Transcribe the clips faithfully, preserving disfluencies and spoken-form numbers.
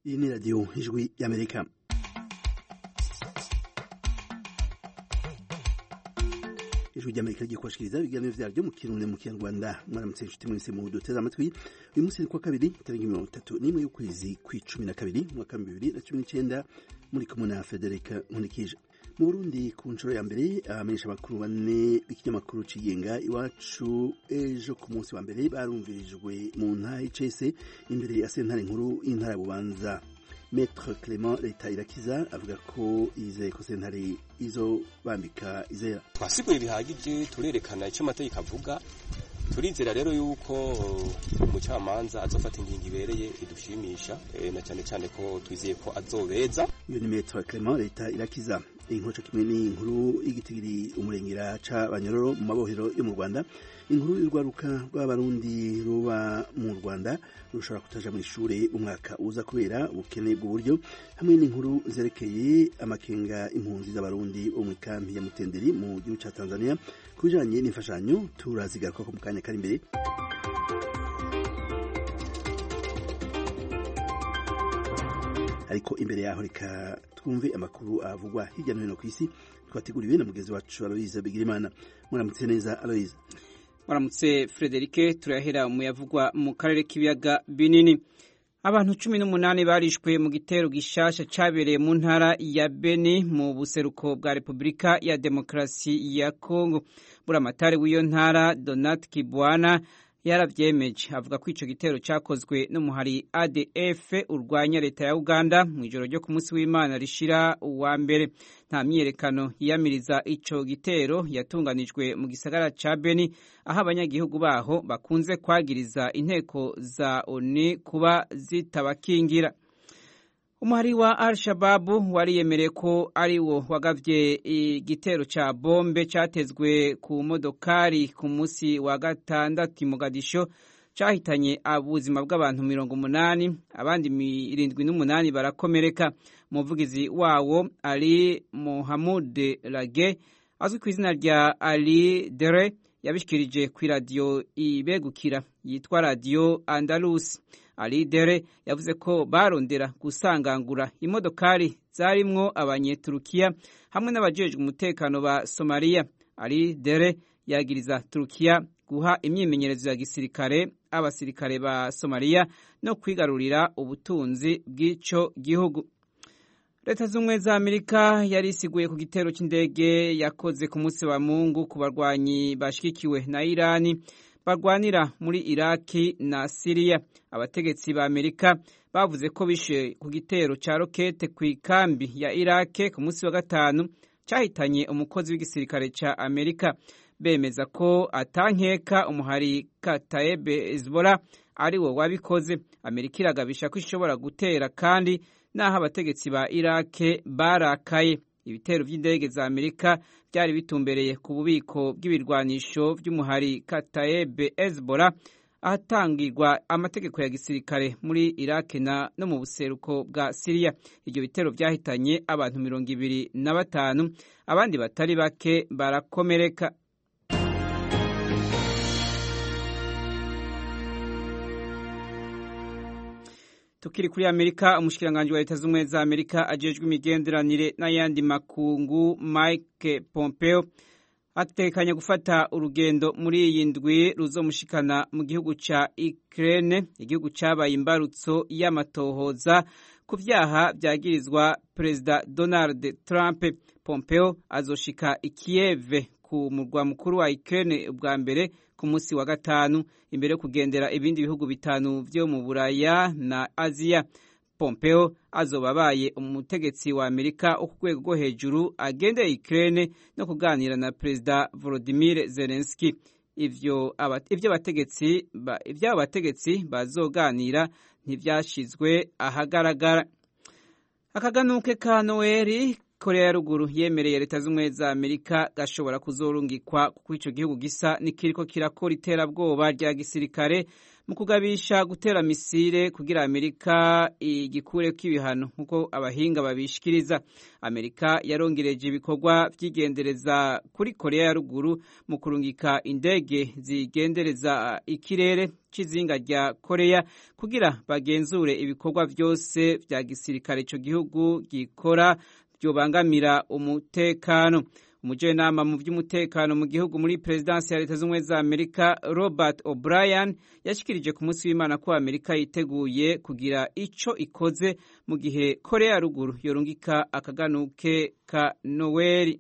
Iyi ni radiyo ijwi y'Amerika. Ijwi ry'Amerika rigiye kubashikiriza ibiganiro vyaryo mu Kirundi mu Kinyarwanda. Mwaramutse inshuti mwese mu duteze amatwi. Uyu munsi ni kwa kabiri tariki mirongo itatu n'imwe y'ukwezi kw'icumi na kabiri mwaka wa bibiri na cumi n'icenda, muri kumwe na Federica Nkulikije. Mu Burundi ku nshuro ya mbere abamenyesha bakuru bane b'ikinyamakuru cigenga Iwacu ejo ku munsi wa mbere barumvirijwe mu ntara y'Icese imbere ya sentare nkuru y'intara ya Bubanza. Maître Clément Letayirakiza avuga ko izeye ko sentare izo bambika izera. Twasiguye bihagije turerekana icyo amategeko avuga. Turizera rero yuko umucamanza azofata ingingo ibereye idushimisha, e, na cyane cyane ko twizeye ko azobeza. Iyo ni Maître Clément Letayirakiza. Inkoco kimwe ni inkuru y'igitigiri umurengera ca banyororo mu mabohero yo mu Rwanda. Inkuru y'urwaruka rw'abarundi ruba mu Rwanda rushobora kutaja mu ishure umwaka uza kubera ubukene bw'uburyo, hamwe n'inkuru zerekeye amakenga impunzi z'abarundi bo mu kampi ya Mutenderi mu gihugu ca Tanzania kujanye n'imfashanyo turazigaruka ko mu kanya kari imbere. Ariko imbere yaho reka twumve amakuru avugwa hirya no hino ku isi twateguriwe na mugezi wacu Aloise Bigirimana. Muramutse neza Aloise. Muramutse Frederike. Turahera mu yavugwa mu karere k'ibiyaga binini. Abantu cumi n'umunani barishwe mu gitero gishasha cabereye mu ntara ya Beni mu buseruko bwa Republika ya Demokrasi ya Kongo. Buramatari w'iyo ntara Donat Kibwana yaravyemeje avuga ko ico gitero cakozwe n'umuhari A D F urwanya leta ya Uganda mu ijoro ryo ku munsi w'Imana rishira uwa mbere. Nta myiyerekano yiyamiriza ico gitero yatunganijwe mu gisagara ca Beni, aho abanyagihugu baho bakunze kwagiriza inteko za O N U kuba zitabakingira. Umuhari wa Al-Shabaab wariyemereye ko ari wo wagavye igitero ca bombe catezwe ku modokari ku munsi wa gatandatu Mogadisho, cahitanye ubuzima bw'abantu mirongo umunani, abandi irindwi n'umunani barakomereka. Umuvugizi wawo Ali Mohamed Lage azwi ku izina rya Ali Dere yabishikirije ku radio ibegukira yitwa Radio Andalus. Ali Dere yavuze ko barondera gusangangura imodokari zarimwo abanyeturukiya hamwe n'abajejwe umutekano ba Somalia. Ali Dere yagiriza Turukiya guha imyimenyerezo ya gisirikare abasirikare ba Somalia no kwigarurira ubutunzi bw'ico gihugu. Leta z'Ubumwe za Amerika yarisiguye ku gitero c'indege yakoze ku munsi wa Mungu ku barwanyi bashigikiwe na Irani barwanira muri Iraki na Syria. Abategetsi ba Amerika bavuze ko bishe ku gitero ca rokete ku ikambi ya Iraki ku munsi wa gatanu cahitanye umukozi w'igisirikare ca Amerika. Bemeza ko atankeka umuhari Kataeb Hezbollah ari wo wabikoze. Amerika iragabisha ko ishobora gutera kandi naho abategetsi ba Iraki barakaye. Ibitero vy'indege za Amerika byari bitumbereye ku bubiko bw'ibirwanisho vy'umuhari Kataeb Hezbollah ahatangirwa amategeko ya gisirikare muri Iraq na no mu buseruko bwa Syria. Ibyo bitero vyahitanye abantu mirongo ibiri na batanu, abandi batari bake barakomereka. Tukiri kuri Amerika, umushikiranganje wa Leta z'Ubumwe za Amerika ajejwe imigenderanire n'ayandi makungu Mike Pompeo atekanya gufata urugendo muri iyi ndwi ruzomushikana mu gihugu ca Ukraine, igihugu cabaye imbarutso y'amatohoza ku vyaha vyagirizwa Perezida Donald Trump. Pompeo azoshika i Kiev ku murwa mukuru wa Ukraine ubwa mbere ku munsi wa gatanu imbere yo kugendera ibindi bihugu bitanu vyo mu Buraya na Aziya. Pompeo azobabaye umutegetsi wa Amerika ku rwego rwo hejuru agendeye Ukraine no kuganira na Perezida Volodymyr Zelensky. Ivyo ivyo abategetsi ivyo abategetsi bazoganira ntivyashizwe ahagaragara. Akaganuke ka Noeli Korea ya ruguru yemereye leta z'ubumwe za Amerika gashobora kuzorungikwa kuko ico gihugu gisa nikiriko kirakora iterabwoba rya gisirikare mu kugabisha gutera misile kugira Amerika igikure k'ibihano nkuko abahinga babishikiriza. Amerika yarongereje ibikorwa vyigendereza kuri Korea ya ruguru mu kurungika indege zigendereza ikirere cizinga rya Korea kugira bagenzure ibikorwa vyose vya gisirikare ico gihugu gikora byobangamira umutekano. Umujenama mu vy'umutekano mu gihugu muri Presidansi ya Leta z'Ubumwe za Amerika Robert O'Brien yashikirije ku munsi w'Imana ko Amerika yiteguye kugira ico ikoze mu gihe Korea ya ruguru yorungika akaganuke ka Noel.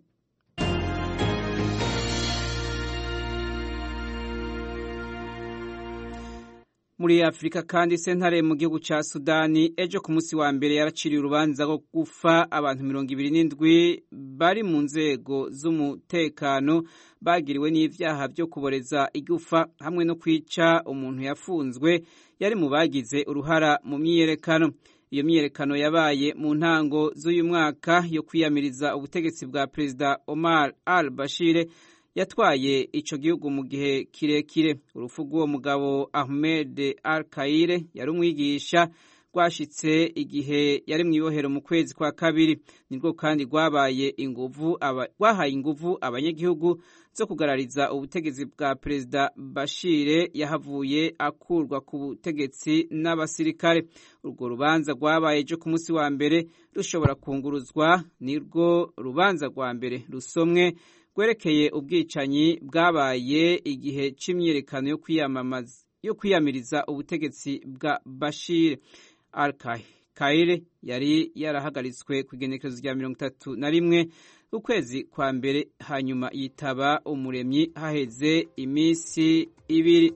Muri Afrika kandi sentare mu gihugu ca Sudani ejo ku munsi wa mbere yaraciriye urubanza rwo gufa abantu mirongo ibiri n'indwi bari mu nzego z'umutekano bagiriwe n'ivyaha vyo kuboreza igufa hamwe no kwica umuntu yafunzwe yari mu bagize uruhara mu myiyerekano. Iyo myiyerekano yabaye mu ntango z'uyu mwaka yo kwiyamiriza ubutegetsi bwa Perezida Omar al-Bashir yatwaye ico gihugu mu gihe kirekire. Urupfu rw'uwo mugabo Ahmed al-Kaire yari umwigisha rwashitse igihe yari mw'ibohero mu kwezi kwa kabiri. Nirwo kandi rwabaye inguvu aba rwahaye inguvu abanyagihugu zo kugarariza ubutegetsi bwa Perezida Bashir yahavuye akurwa ku butegetsi n'abasirikare. Urwo rubanza rwabaye ejo ku munsi wa mbere rushobora kunguruzwa. Nirwo rubanza rwa mbere rusomwe gwerekeye ubwicanyi bwabaye igihe c'imyerekano yo kwiyamamaza yo kwiyamiriza ubutegetsi bwa Bashir. Al-Kaire yari yarahagaritswe ku igenekerezo rya mirongo itatu na rimwe ukwezi kwa mbere hanyuma yitaba umuremyi haheze imisi ibiri.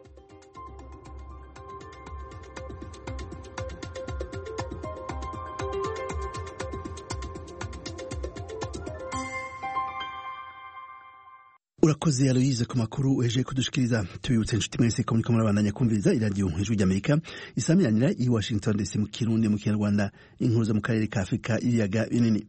Urakoze Aloise ku makuru uhejeje kudushikiriza. Tubibutse inshuti mwese ko muriko murabandanya kumviriza iradiyo Ijwi ry'Amerika isamiranira i Washington D C mu Kirundi mu Kinyarwanda, inkuru zo mu karere ka Afrika ibiyaga binini.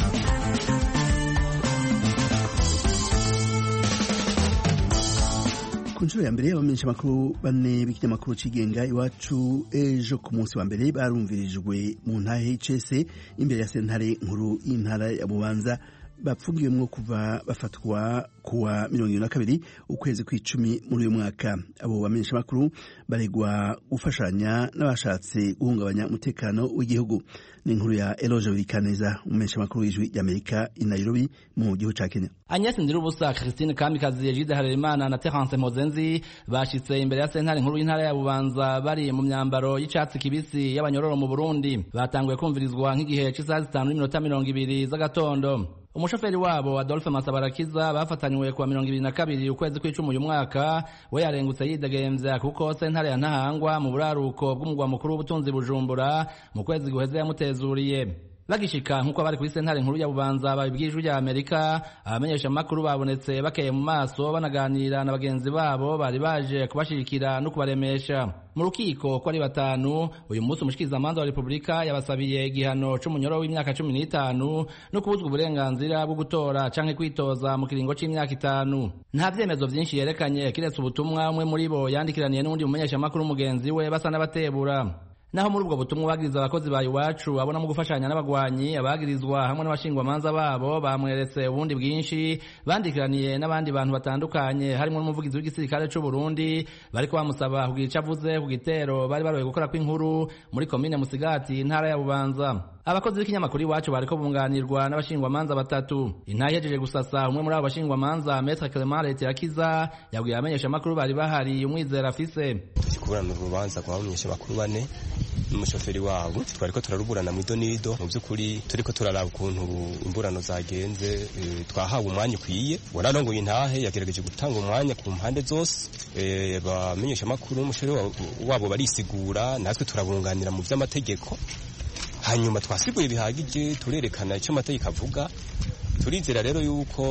Ku nshuro ya mbere y'abamenyesha makuru bane b'ikinyamakuru cigenga Iwacu ejo ku munsi wa mbere barumvirijwe mu ntahe H S imbere ya sentare nkuru y'intara ya Bubanza bapfungiwemwo kuva bafatwa kuwa mirongo ibiri na kabiri ukwezi kw'icumi muri uyu mwaka. Abo bamenyesha makuru baregwa gufashanya n'abashatse guhungabanya umutekano w'igihugu. Ni inkuru ya Eloge Burikaneza, umumenyesha makuru w'Ijwi ry'Amerika i Nairobi mu gihugu ca Kenya. Agnes Ndirubusa, Christine Kamikazi, Egide Harerimana na Terence Mozenzi bashitse imbere ya sentare nkuru y'intara ya Bubanza bari mu myambaro y'icatsi kibisi y'abanyororo mu Burundi. Batanguye kumvirizwa nk'igihe c'isaha zitanu n'iminota mirongo ibiri z'agatondo. Umushoferi wabo Adolphe Masabarakiza bafatanywe kuwa mirongo ibiri na kabiri ukwezi kw'icumi uyu mwaka we yarengutse yidegemvya kuko sentare ya Ntahangwa mu buraruko bw'umugwa mukuru w'ubutunzi Bujumbura mu kwezi guheze yamutezuriye. Bagishika nkuko bari kuri sentare nkuru ya Bubanza babibwijwe rya Amerika, abamenyesha makuru babonetse bakeye mu maso banaganira na bagenzi babo bari baje kubashirikira no kubaremesha. Mu rukiko ko ari batanu, uyu munsi umushikiza manza wa Republika yabasabiye igihano c'umunyoro w'imyaka cumi n'itanu no kubuzwa uburenganzira bwo gutora canke kwitoza mu kiringo c'imyaka itanu. Nta vyemezo vyinshi yerekanye kiretse ubutumwa umwe muri bo yandikiraniye n'undi mumenyesha makuru mugenzi we basa n'abatebura. Naho muri ubwo butumwa bagiriza abakozi ba Iwacu abona mu gufashanya n'abagwanyi abagirizwa hamwe n'abashingwa manza babo bamweretse ubundi bwinshi bandikiraniye n'abandi bantu batandukanye harimo n'umuvugizi w'igisirikare c'u Burundi bariko bamusaba kugira ico avuze ku gitero bari baroye gukora kw'inkuru muri komine Musigati intara ya Bubanza. Abakozi b'ikinyamakuru Iwacu bariko bunganirwa n'abashingwa manza batatu. Intahe yejeje gusasa umwe muri abo bashingwa manza Maître Clement Letirakiza yabwiye abamenyesha makuru bari bahari umwizera afise. Tukikurana urubanza kwa abamenyesha makuru bane n'umushoferi wabo twariko turaruburana mu idonido mu by'ukuri turiko turaraba ukuntu imburano zagenze. E, twahawe umwanya ukwiye wararongoye intahe yagerageje gutanga umwanya ku mpande zose. E, bamenyesha makuru umushoferi wabo barisigura natwe turabunganira mu vy'amategeko, hanyuma twasiguye bihagije turerekana icyo amategeko avuga. Turizera rero yuko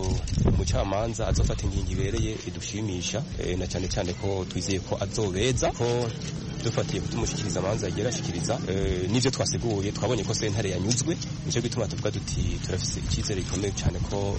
umucamanza azofata ingingo ibereye idushimisha, e, na cyane cyane ko twizeye ko azobeza ko dufatiye kutumushikiriza amanza yagiye arashikiriza n'ivyo twasiguye twabonye ko sentare yanyuzwe nico gituma tuvuga duti turafise icyizere gikomeye cyane ko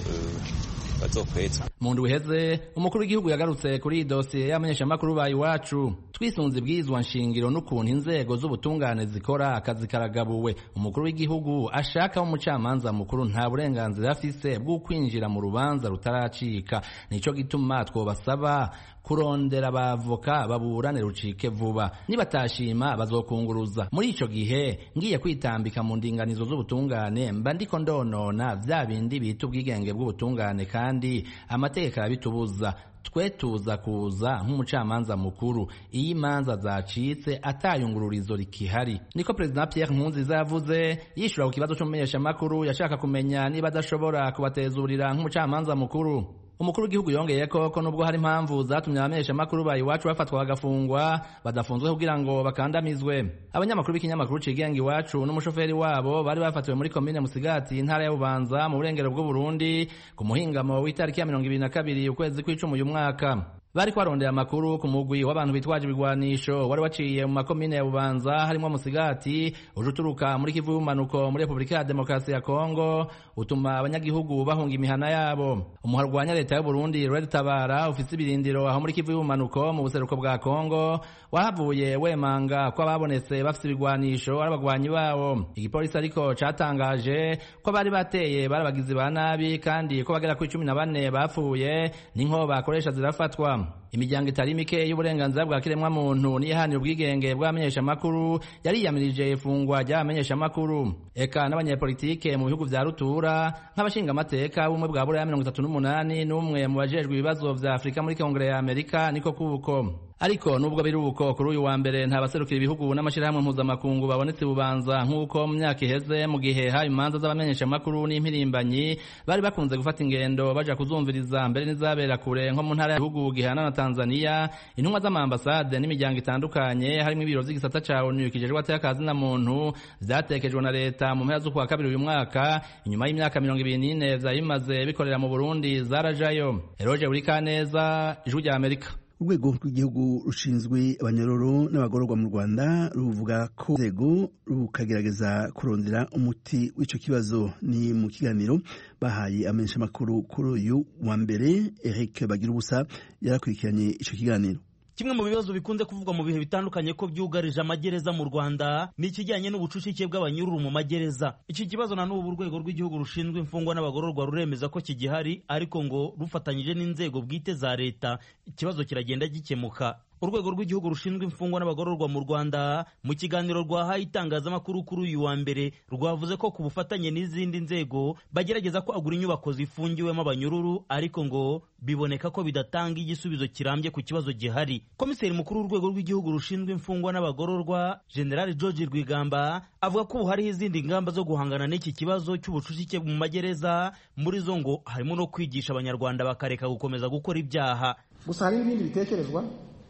bazokweza. Mu ndwi iheze umukuru w'igihugu yagarutse kuri dosiye y'amenyeshamakuru ba Iwacu. Twisunze ibwirizwa nshingiro n'ukuntu inzego z'ubutungane zikora akazi karagabuwe. Umukuru w'igihugu ashaka umucamanza mukuru nta burenganzira afise bwo kwinjira mu rubanza rutaracika. Nico gituma twobasaba kurondera abavoka baburane rucike vuba, nibatashima bazokunguruza. Muri ico gihe ngiye kwitambika mu ndinganizo z'ubutungane mba ndiko ndonona vya bindi bita ubwigenge bw'ubutungane kandi amategeko arabitubuza. Twe tuza kuza nk'umucamanza mukuru iyo imanza zacitse atayungururizo rikihari. Niko President Pierre Nkurunziza yavuze yishura ku kibazo cy'umumenyesha makuru yashaka kumenya niba adashobora kubatezurira nk'umucamanza mukuru. Umukuru w'igihugu yongeye ko ko nubwo hari impamvu zatumye abamenyesha makuru ba Iwacu bafatwa bagafungwa badafunzwe kugira ngo bakandamizwe. Abanyamakuru b'ikinyamakuru cigenga Iwacu n'umushoferi wabo bari bafatiwe muri komine Musigati intara ya Bubanza mu burengero bw'u Burundi ku muhingamo w'itariki ya mirongo ibiri na kabiri ukwezi kw'icumi uyu mwaka. Bari kwarondera amakuru ku mugwi w'abantu bitwaje ibigwanisho wari waciye mu makomine ya Bubanza harimo Musigati ujuturuka muri Kivu y'umanuko muri Republika ya Demokarasi ya Kongo utuma abanyagihugu bahunga imihana yabo. Umuharwanya leta y'u Burundi Red Tabara ufise ibirindiro aho muri Kivu y'umanuko mu buseruko bwa Kongo wahavuye wemanga ko ababonetse bafise ibigwanisho ari abagwanyi bawo. Igipolisi ariko catangaje ko bari bateye barabagizi ba nabi kandi ko bagera ku cumi na bane bapfuye n'inko bakoresha zirafatwa. Imiryango itari mike y'uburenganzira bwa kiremwa muntu niyahanira ubwigenge bw'abamenyesha makuru yari yamirije ifungwa ry'abamenyesha makuru. Eka n'abanyepolitike mu bihugu vya rutura nk'abashinga amateka bumwe bwa bura ya mirongo itatu n'umunani n'umwe mu bajejwe ibibazo vya Afrika muri Kongere ya Amerika niko kuko. Ariko nubwo biruko kuri uyu wa mbere nta baserukira ibihugu n'amashirahamwe mpuzamakungu babonetse Bubanza nk'uko mu myaka iheze mu gihe haye imanza z'abamenyesha makuru n'impirimbanyi bari bakunze gufata ingendo baja kuzumviriza mbere n'izabera kure nko mu ntara y'igihugu gihana na Tanzania. Intumwa z'amambasade n'imiryango itandukanye harimo ibiro vy'igisata ca O N U kijejwe atakazi na muntu vyatekejwe na leta mu mpera z'ukwa kabiri uyu mwaka inyuma y'imyaka mirongo ibiri n'ine vyayimaze bikorera mu Burundi zarajayo. Eroje Urikaneza, Ijwi rya Amerika. Urwego rw'igihugu rushinzwe abanyororo n'abagororwa mu Rwanda ruvuga ko urwego rukagerageza kurondera umuti w'ico kibazo. Ni mu kiganiro bahaye amenyesha makuru kuri uyu wa mbere. Eric Bagirubusa yarakurikiranye ico kiganiro. Kimwe mu bibazo bikunze kuvugwa mu bihe bitandukanye ko byugarije amagereza mu Rwanda ni ikijyanye n'ubucucike bw'abanyururu mu magereza. Iki kibazo na n'ubu urwego rw'igihugu rushinzwe imfungwa n'abagororwa ruremeza ko kigihari, ariko ngo rufatanyije n'inzego bwite za leta ikibazo kiragenda gikemuka. Urwego rw'igihugu rushinzwe imfungwa n'abagororwa mu Rwanda mu kiganiro rwahaye itangazamakuru kuri uyu wa mbere rwavuze ko ku bufatanye n'izindi nzego bagerageza ko agura inyubako zifungiwemo abanyururu, ariko ngo biboneka ko bidatanga igisubizo kirambye ku kibazo gihari. Komiseri mukuru w'urwego rw'igihugu rushinzwe imfungwa n'abagororwa General George Rwigamba avuga ko ubu hariho izindi ngamba zo guhangana n'iki kibazo cy'ubucucike mu magereza, muri zo ngo harimo no kwigisha abanyarwanda bakareka gukomeza gukora ibyaha. Gusa hari ibindi bitekerezwa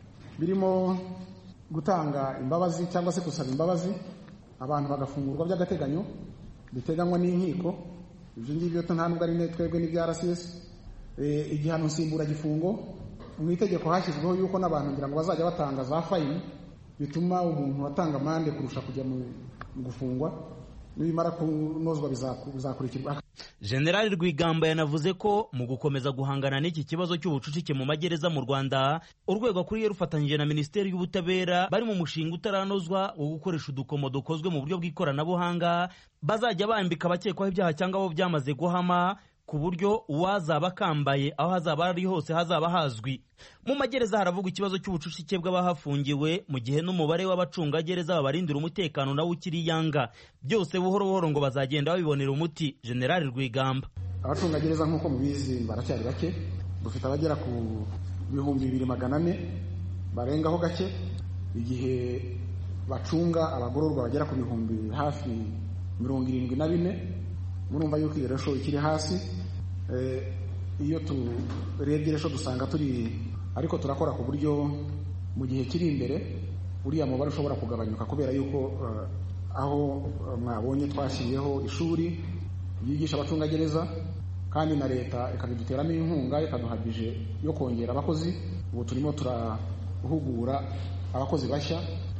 birimo gutanga imbabazi cyangwa se gusaba imbabazi abantu bagafungurwa by'agateganyo biteganywa n'inkiko. Ibyo ngibyo nta nubwo ari twebwe n'ibya R C S. Igihano nsimbura gifungo mu itegeko hashyizweho yuko n'abantu ngira ngo bazajya batanga za fayini bituma umuntu atanga amande kurusha kujya mu gufungwa, nibimara kunozwa bizakurikirwa. General Rwigamba yanavuze ko mu gukomeza guhangana n'iki kibazo cy'ubucucike mu magereza mu Rwanda urwego akuriye rufatanyije na Minisiteri y'Ubutabera bari mu mushinga utaranozwa wo gukoresha udukomo dukozwe mu buryo bw'ikoranabuhanga bazajya bambika abakekwaho ibyaha cyangwa abo byamaze guhama, ku buryo uwazaba akambaye aho hazaba ari hose hazaba hazwi. Mu magereza haravugwa ikibazo cy'ubucucike bw'abahafungiwe mu gihe n'umubare w'abacungagereza babarindira umutekano nawo ukiri yanga. Byose buhoro buhoro ngo bazagenda babibonera umuti. General Rwigamba: abacungagereza nk'uko mubizi baracyari bake, dufite abagera ku bihumbi bibiri magana ane barengaho gake, igihe bacunga abagororwa bagera ku bihumbi hafi mirongo irindwi na bine. Murumva yuko iyo resho ikiri hasi. Iyo turebye resho dusanga turi, ariko turakora ku buryo mu gihe kiri imbere uriya mubare ushobora kugabanyuka, kubera yuko aho mwabonye twashyiriyeho ishuri yigisha abacungagereza kandi na leta ikabiduteramo inkunga ikaduha bije yo kongera abakozi. Ubu turimo turahugura abakozi bashya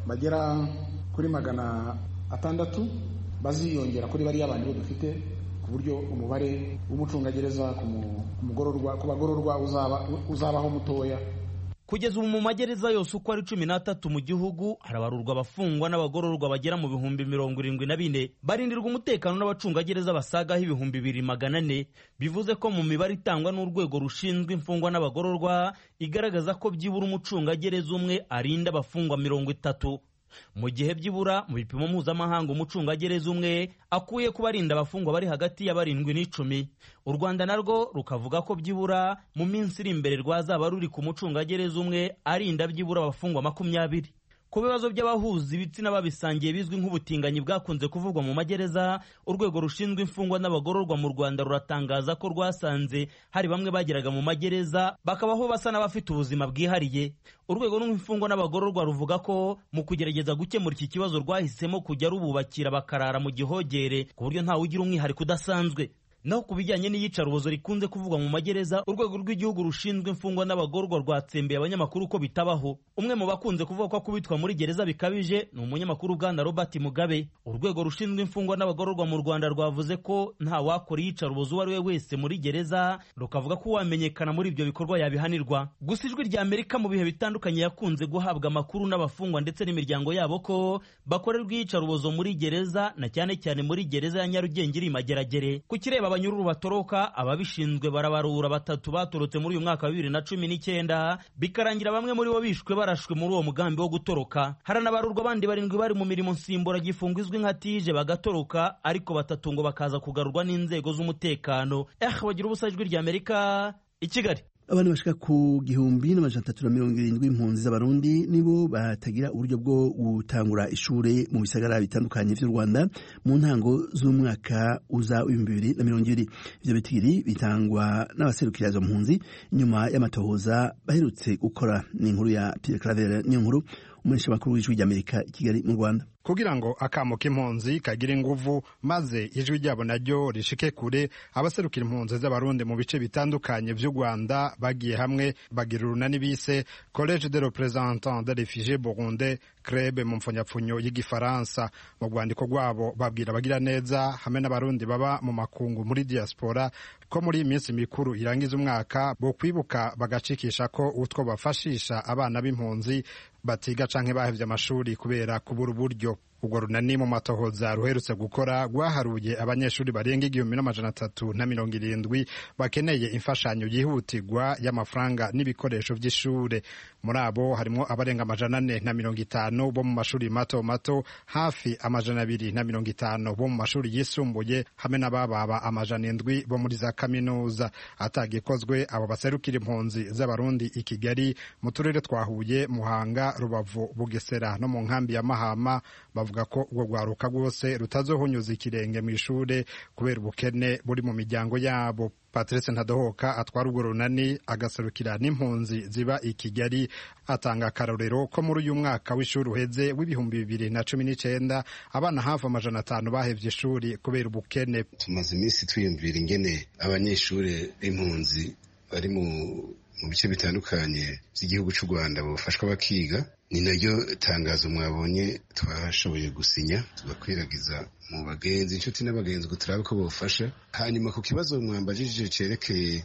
bagera kuri magana atandatu baziyongera kuri bariya bandi dufite, ku buryo umubare w'umucungagereza ku mugororwa ku bagororwa uzaba uzabaho mutoya. Kugeza ubu mu magereza yose uko ari cumi n'atatu mu gihugu harabarurwa abafungwa n'abagororwa bagera mu bihumbi mirongo irindwi na bine, barindirwa umutekano n'abacungagereza basagaho ibihumbi bibiri magana ane. Bivuze ko mu mibare itangwa n'urwego rushinzwe imfungwa n'abagororwa igaragaza ko byibura umucungagereza umwe arinda abafungwa mirongo itatu, mu gihe byibura mu bipimo mpuzamahanga umucungagereza umwe akuye kuba arinda abafungwa bari hagati ya barindwi n'icumi. U Rwanda narwo rukavuga ko byibura mu minsi iri imbere rwazaba ruri ku mucungagereza umwe arinda byibura abafungwa makumyabiri. Ku bibazo by'abahuza ibitsina babisangiye bizwi nk'ubutinganyi bwakunze kuvugwa mu magereza, urwego rushinzwe imfungwa n'abagororwa mu Rwanda ruratangaza ko rwasanze hari bamwe bageraga mu magereza bakabaho basa n'abafite ubuzima bwihariye. Urwego rw'imfungwa n'abagororwa ruvuga ko mu kugerageza gukemura iki kibazo rwahisemo kujya rububakira bakarara mu gihogere ku buryo ntawe ugira umwihariko udasanzwe. Naho ku bijyanye n'iyicarubozo rikunze kuvugwa mu magereza, urwego rw'igihugu rushinzwe imfungwa n'abagororwa rwatsembeye abanyamakuru ko bitabaho. Umwe mu bakunze kuvuga ko akubitwa muri gereza bikabije ni umunyamakuru Bwana Robert Mugabe. Urwego rushinzwe imfungwa n'abagororwa mu Rwanda rwavuze ko nta wakora iyicarubozo uwo ari we wese muri gereza, rukavuga ko uwamenyekana muri ibyo bikorwa yabihanirwa. Gusa Ijwi rya Amerika mu bihe bitandukanye yakunze guhabwa amakuru n'abafungwa ndetse n'imiryango yabo ko bakorerwa iyicarubozo muri gereza, na cyane cyane muri gereza ya Nyarugenge iri Mageragere. Ku kireba abanyururu batoroka, ababishinzwe barabarura batatu batorotse muri uyu mwaka wa bibiri na cumi n'icyenda, bikarangira bamwe muri bo bishwe barashwe muri uwo mugambi wo gutoroka. Haranabarurwa abandi barindwi bari mu mirimo nsimbura gifungo izwi nka tije bagatoroka, ariko batatu ngo bakaza kugarurwa n'inzego z'umutekano. Eh, bagira ubusa Ijwi rya Amerika i Kigali. Abantu bashika ku gihumbi n'amajana atatu na mirongo irindwi impunzi z'abarundi nibo batagira uburyo bwo gutangura ishure mu bisagara bitandukanye vy'u Rwanda mu ntango z'umwaka uza w'ibihumbi bibiri na mirongo ibiri. Ivyo bitigiri bitangwa n'abaserukira izo mpunzi nyuma y'amatohoza baherutse gukora. Ni inkuru ya Pierre Claver Niyonkuru, umumenyesha makuru w'Ijwi ry'Amerika i Kigali mu Rwanda. Kugira ngo akamo k'impunzi kagira inguvu maze ijwi ryabo naryo rishike kure, abaserukira impunzi z'abarundi mu bice bitandukanye vy'u Rwanda bagiye hamwe bagira urunani bise Collège des représentants des réfugiés burundais, C R E B mu mfonyapfunyo y'igifaransa. Mu rwandiko rwabo babwira bagira neza hamwe n'abarundi baba mu makungu muri diaspora ko muri iminsi mikuru irangiza umwaka bo kwibuka bagacikisha ko utwo bafashisha abana b'impunzi batiga canke bahevye amashuri kubera kubura uburyo. Ubwo runani mu matohoza ruherutse gukora rwaharuye abanyeshuri barenga igihumbi n'amajana atatu na mirongo irindwi bakeneye imfashanyo yihutirwa y'amafaranga n'ibikoresho vy'ishure. Muri abo harimo abarenga amajana ane na mirongo itanu bo mu mashuri mato mato, hafi amajana abiri na mirongo itanu bo mu mashuri yisumbuye, hamwe n'abababa amajana indwi bo muri za kaminuza. Atagikozwe, abo baserukira impunzi z'abarundi i Kigali, mu turere twa Huye, Muhanga, Rubavu, Bugesera no mu nkambi ya Mahama bavuga ko ubwo rwaruka rwose rutazohunyuza ikirenge mu ishure kubera ubukene buri mu miryango yabo. Patrice Ntadohoka atwara urwo runani agaserukira n'impunzi ziba i Kigali, atanga akarorero ko muri uyu mwaka w'ishuri uheze w'ibihumbi bibiri na cumi n'icenda abana hafi amajana atanu bahevye ishuri kubera ubukene. Tumaze iminsi twiyumvira ingene abanyeshuri b'impunzi bari mu mu bice bitandukanye by'igihugu cy'u Rwanda bafashwa bakiga. Ni naryo tangazo mwabonye twashoboye gusinya tugakwiragiza mu bagenzi, inshuti n'abagenzi, turabe ko bofasha. Hanyuma ku kibazo mwambajije cerekeye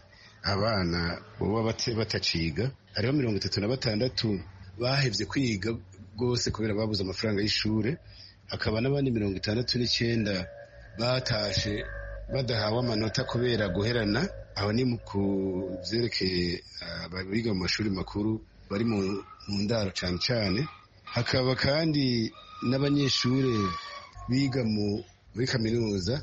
abana boba bataciga, hariho mirongo itatu na batandatu bahevye kwiga rwose kubera babuze amafaranga y'ishure, hakaba n'abandi mirongo itandatu n'icyenda batashe badahawe amanota kubera guherana. Aho ni ku vyerekeye abiga mu mashuri makuru bari mu ndaro cyane cyane. Hakaba kandi n'abanyeshuri biga muri kaminuza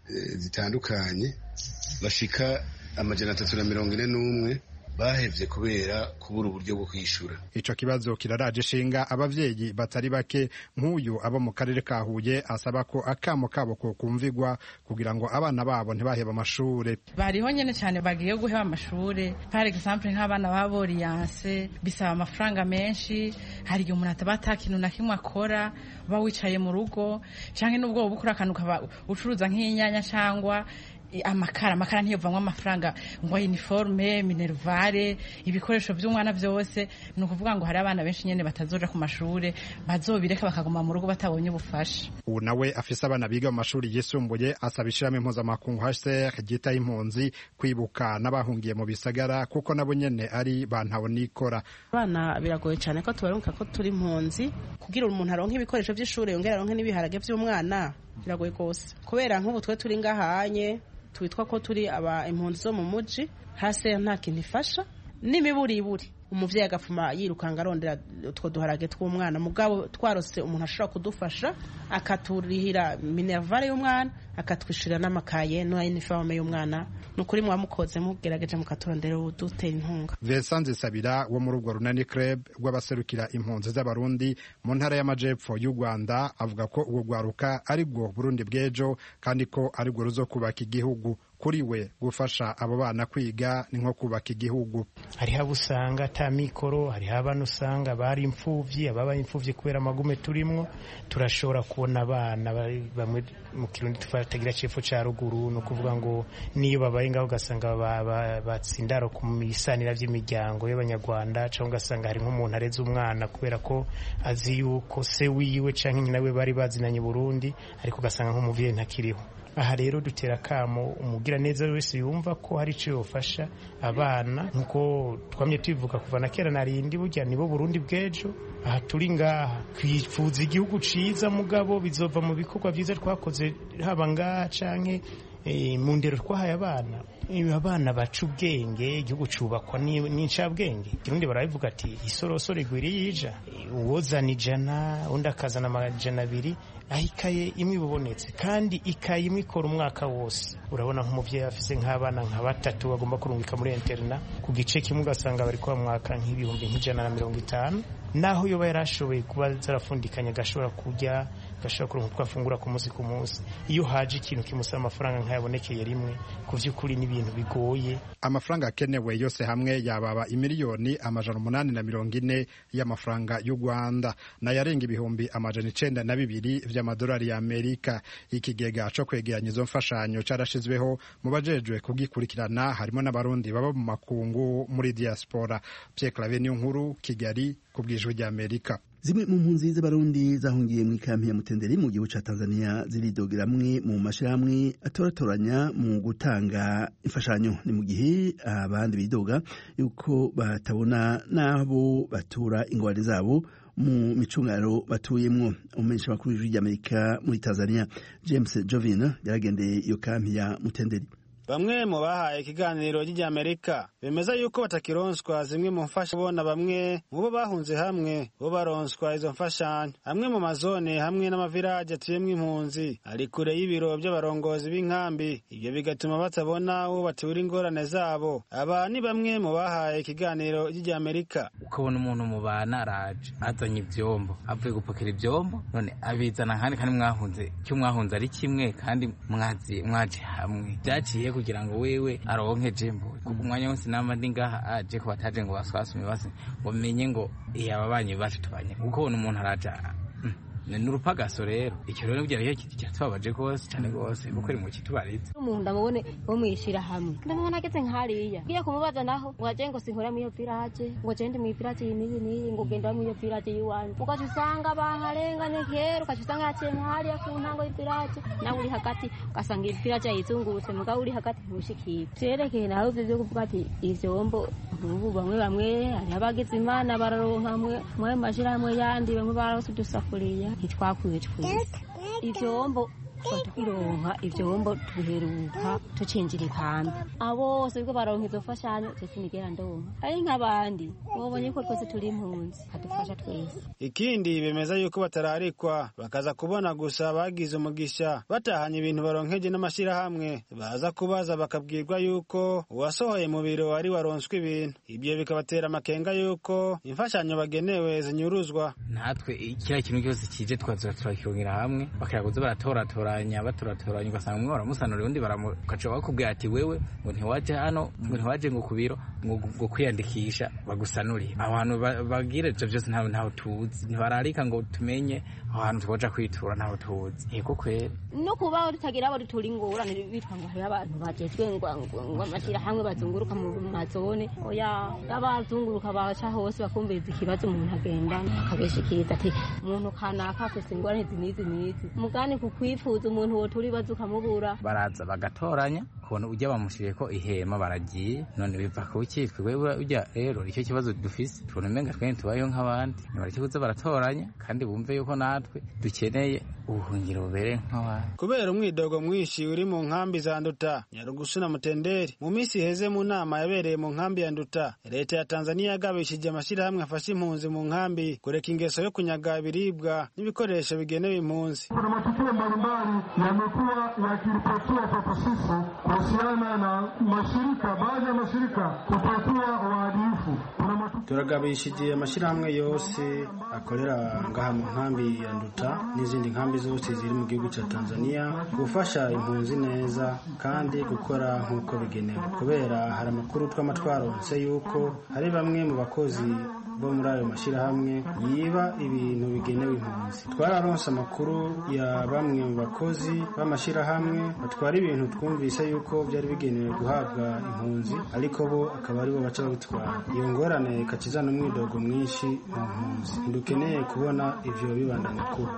zitandukanye bashika amajana atatu na mirongo ine n'umwe bahevye kubera kubura uburyo bwo kwishura. Ico kibazo kiraraje ishinga abavyeyi batari bake, nk'uyu abo mu karere ka Huye asaba ko akamo kabo ko kumvigwa kugira ngo abana babo ntibaheba amashure. Bariho nyene cyane bagiye guheba amashure, par exemple nk'abana baboriyanse bisaba amafaranga menshi, hari igihe umuntu atabata kintu na kimwe akora, ba wicaye mu rugo canke n'ubwo bukura akantu kaba ucuruza nk'inyanya cyangwa amakara amakara ntiyovamwo amafaranga ngo uniforme minervare ibikoresho by'umwana byose ni ukuvuga ngo hari abana benshi nyene batazoja ku mashure bazobireka bakaguma mu rugo batabonye ubufasha. ubu nawe afise abana biga mu mashuri yisumbuye asaba ishirahamwe mpuzamakungu H C R ryitaho impunzi kwibuka n'abahungiye mu bisagara kuko nabo nyene ari bantaho nikora. Abana biragoye cyane ko tubaronka ko turi impunzi kugira umuntu aronke ibikoresho by'ishure yongera aronke n'ibiharage by'umwana biragoye gose kubera nk'ubu twe turi ngahanye twitwa ko turi aba impunzi zo mu muji hasi nta kintu ifasha n'imiburiburi umuvyeyi agafuma yirukanga arondera utwo duharage tw'umwana mugabo twarose umuntu ashobora kudufasha akaturihira minervare y'umwana akatwishurira n'amakaye no uniforme y'umwana nukuri mwamukoze mugerageje mukaturondera udutera intunga. Vincent Nzisabira wo muri urwo runani club rw'abaserukira impunzi z'abarundi mu ntara y'amajepfo y'u Rwanda avuga ko ubwo rwaruka ari bwo Burundi bw'ejo kandi ko ari bwo ruzokubaka igihugu. Kuri we gufasha abo bana kwiga ni nko kubaka igihugu. Hariho abusanga ata mikoro, hariho abantu usanga bari imfuvyi, ababaye imfuvyi kubera amagume turimwo. Turashobora kubona abana bamwe mu Kirundi tufatagira cefo ca ruguru no kuvuga ngo niyo babaye ngaho gasanga batsindaro ku misanira vy'imiryango y'abanyarwanda cyangwa gasanga hari nk'umuntu areze umwana kubera ko azi yuko se wiwe canke nyina we bari bazinanye Burundi ariko gasanga nk'umuvyeyi ntakiriho. Aha rero dutera kamo umugira neza wese yumva ko hari ico yofasha abana nkuko twamye tubivuga kuva na kera narindi burya nibo Burundi bw'ejo. Aha turi ngaha twifuza igihugu ciza mugabo bizova mu bikorwa vyiza twakoze haba ngaha canke e, mu ndero twahaye abana. Abana baca ubwenge igihugu cubakwa n'incabwenge. Kirundi barabivuga ati isorosoro igwiri yija uwozana ijana undi akazana amajana abiri aho ikaye imwe ibonetse kandi ikaye imwe ikora umwaka wose. Urabona nk'umuvyeyi afise nk'abana nka batatu bagomba kurungika muri interna ku gice kimwe ugasanga bari kwa mwaka nk'ibihumbi nk'ijana na mirongo itanu naho yoba yarashoboye kuba zarafundikanya gashobora kujya gashobora kuronka twafungura ku munsi ku munsi. Iyo haje ikintu kimusaba amafaranga nk'ayabonekeye rimwe ku vy'ukuri n'ibintu bigoye. Amafaranga akenewe yose hamwe yababa imiliyoni amajana umunani na mirongo ine y'amafaranga y'u Rwanda na yarenga ibihumbi amajana icenda na bibiri vy'amadolari ya Amerika. Ikigega co kwegeranya izo mfashanyo carashizweho mu bajejwe kugikurikirana harimo n'abarundi baba mu makungu muri diaspora. Pierre Claver Niyonkuru, Kigali, kubw'ijwi rya Amerika. Zimwe mu mpunzi z'abarundi zahungiye mu ikampi ya Mutenderi mu gihugu ca Tanzania ziridogera amwe mu mashirahamwe atoratoranya mu gutanga imfashanyo. Ni mu gihe abandi bidoga yuko batabona nabo batura ingwari zabo mu micungaro batuyemwo. Umumenyesha makuru w'ijwi rya Amerika muri Tanzania James Jovina yaragendeye iyo kampi ya Mutenderi. Bamwe mu bahaye ikiganiro ry'Amerika bemeza yuko batakironswa zimwe mu mfasha bona bamwe mu bo bahunze hamwe bo baronswa izo mfashanyo. Hamwe mu mazone hamwe n'amavirage atuyemwo impunzi ari kure y'ibiro by'abarongozi b'inkambi, ibyo bigatuma batabona uwo batura ingorane zabo. Aba ni bamwe mu bahaye ikiganiro ry'Amerika. Ukabona umuntu mu bana araje azanye ivyombo avuye gupokera ivyombo none abizana kandi kandi mwahunze cyo mwahunze ari kimwe kandi mwazi mwaje hamwe byaciye kugira ngo wewe aronke jembo kuko umwanya wose namba ndi ngaha aje ko bataje ngo baswasume base ngo menye ngo iyababanye bashitubanye kuko umuntu araja n'urupagaso rero icyo rero byari cyo kiti cyatwabaje gose cyane gose kuko ari mu kitubarize umuntu ndamubone bo mwishira hamwe ndamubona ageze nkariya giye kumubaza naho waje ngo sinkora mu iyo village ngo gende mu village yinibi ni ngo genda mu iyo village yiwanje ukaje usanga baharenganye kero ukaje usanga yaciye nkariya ku ntango y'ivillage nawe uri hagati ugasanga iyi village yizungurutse mugabo uri hagati ntushikire cerekeye naho ivyo byo kuvuga ati ivyombo ubu bamwe bamwe hari abagize imana bararonka hamwe mwe mashira hamwe yandi bamwe barose dusafuriya ntitwakuye twese ivyombo twatukironka ivyombo tuheruka tucinjira ikambi abose bwo baronka izo fashanyo cese nigera ndonka ari nk'abandi bobonye ko twese turi impunzi adufasha twese. Ikindi bemeza yuko batararikwa bakaza kubona gusa bagize umugisha batahanye ibintu baronkeje n'amashira hamwe baza kubaza bakabwirwa yuko uwasohoye mu biro ari waronswe ibintu ibyo bikabatera amakenga yuko imfashanyo bagenewe zinyuruzwa. Natwe ikira kintu cyose kije twazura turakirongera hamwe bakiraguza baratoratora baturatoranya baturatoranya ugasanga umwe baramusanura undi baramukaca bakubwira ati wewe ngo ntiwaje hano ngo ntiwaje ngo kubiro ngo kwiyandikisha bagusanuriye aho hantu bagira ivyo vyose ntawe ntaho tuzi ntibararika ngo tumenye aho hantu twoja kwitura ntaho tuzi ego kwera no kubaho tutagira abo turi ingorane bitwa ngo hari abantu bajejwe ngo ngo amashira hamwe bazunguruka mu mazone oya abazunguruka baca hose bakumviriza ikibazo umuntu agenda akabeshikiriza ati umuntu kanaka afise ingorane zinizi nizi mugani kukwifuza umuntu wo turi bazuka mubura baraza bagatoranya kubona ujya bamushiriye ko ihema baragiye none biva ku cyitwe wewe ujya rero icyo kibazo dufise tubona umenga twene tubayeho nk'abandi nibarakikuza baratoranya kandi bumve yuko natwe dukeneye ubuhungiro bubere nk'abandi kubera umwidogo mwinshi uri mu nkambi za Nduta Nyarugusu na Mutenderi mu minsi heze mu nama yabereye mu nkambi ya Nduta leta ya Tanzania yagabishije amashirahamwe afasha impunzi mu nkambi kureka ingeso yo kunyaga ibiribwa n'ibikoresho bigenewe impunzi. Kuna matukio mbalimbali yamekuwa yakiripotiwa kwa sisi kuhusiana na mashirika baadhi ya mashirika kutokuwa waadilifu. Turagabishije amashirahamwe yose akorera ngaha mu nkambi ya Nduta n'izindi nkambi zose ziri mu gihugu cya Tanzania gufasha impunzi neza kandi gukora nk'uko bigenewe kubera hari amakuru tw'amatwaronse yuko hari bamwe mu bakozi bo muri ayo mashirahamwe yiba ibintu bigenewe impunzi. Twararonse amakuru ya bamwe mu bakozi b'amashirahamwe batwara ibintu twumvise yuko byari bigenewe guhabwa impunzi ariko bo akaba ari bo baca babitwara. Iyo ngorane ikakizana umwidogo mwinshi mu mpunzi. Ndukeneye kubona ivyo bibandanya kuba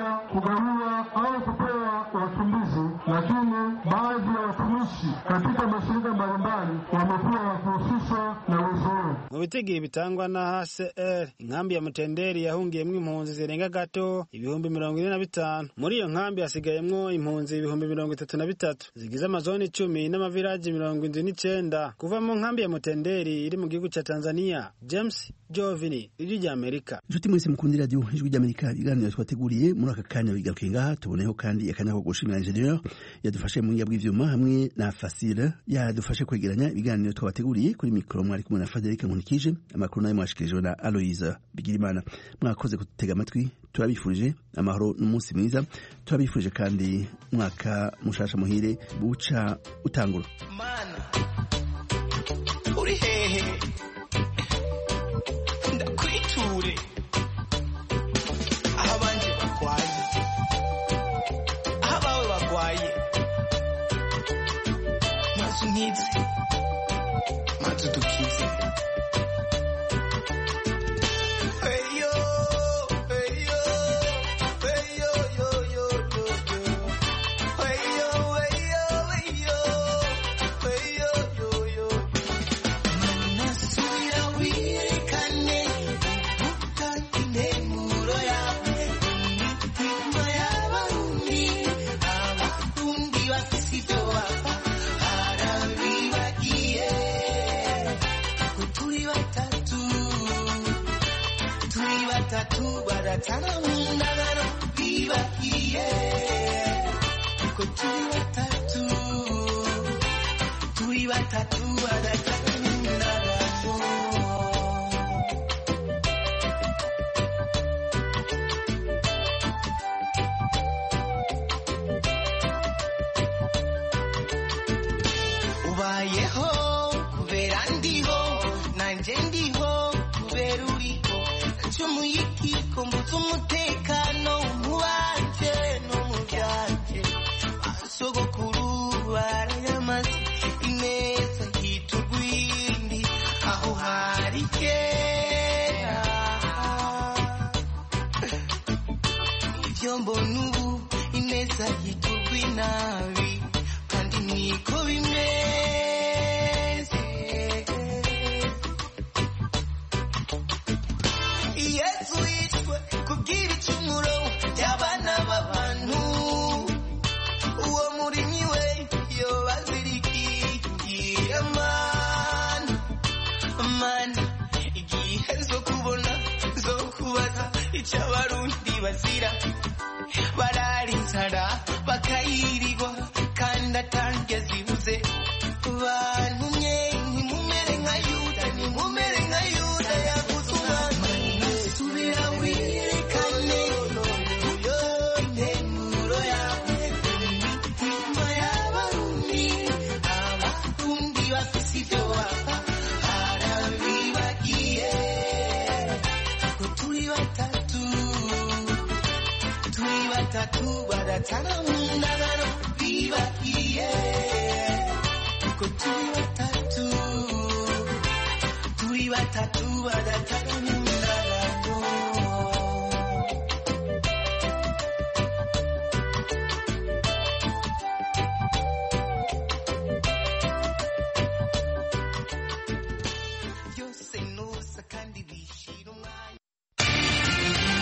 kugawiwa au kupewa wakimbizi, lakini baadhi ya watumishi katika mashirika mbalimbali wamekuwa wakihusishwa na uzoefu. Mu bitigiri bitangwa na H C R inkambi ya Mutenderi yahungiyemwo impunzi zirenga gato ibihumbi mirongo ine na bitanu. Muri iyo nkambi hasigayemwo impunzi ibihumbi mirongo itatu na bitatu zigize amazoni icumi n'amaviraji mirongo indwi n'icenda. Kuva mu nkambi ya Mutenderi iri mu gihugu ca Tanzania, James Jovini, Ijwi rya Amerika. Inshuti mwese mukundira radio Ijwi rya Amerika, ibiganiro twateguriye muri aka kanya bigaruke ngaha. Tuboneho kandi akanya ko gushimira engineer yadufashe mu ngabwi bw'ivyuma hamwe na Fasile yadufashe kwegeranya ibiganiro twabateguriye. Kuri mikro mwari kumwe na Frederic Nkunikije, amakuru nayo mwashikirijwe na Aloise Bigirimana. Mwakoze kutega amatwi, turabifurije amahoro n'umunsi mwiza, turabifurije kandi mwaka mushasha muhire buca utangura. Mana uri hehe ndakwiture abanje bakwaye abawe bakwaye mazu nkize mazu dukize. Ubayeho kubera ndiho nanje ndiho kubera uriho cyumuyikiko mbuza umutekano mubanje no mujanje asogokuru barayamaze ineza hitugwindi aho hari kera ibyo mbona ubu ineza hitugwinabi kandi niko bimeze. Yesu yishwe kubwira icumuro ry'abana b'abantu, uwo murimyi we yobazirikiye mana mana igihe zo kubona zo kubaza icyo abarundi bazira bararinzara bakayirirwa kandi atarya zibuze. Bantumye ntimumere nka Yuda ntimumere nka Yuda yaguze umwana subira wirekane yo intemuro yawe sibyo wapfa harabibagiye ko turi batatu turi batatu baratana mu ndagano bibagiye ko turi batatu turi batatu baratana